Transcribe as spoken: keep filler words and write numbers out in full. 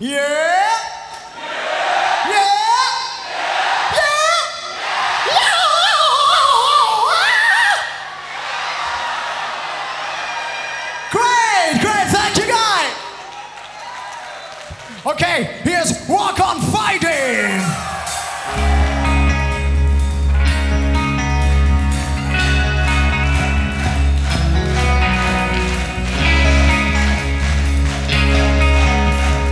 Yeah. Yeah. Yeah. Yeah. Great, great, thank you guys. Okay, here's Walk on Fighting.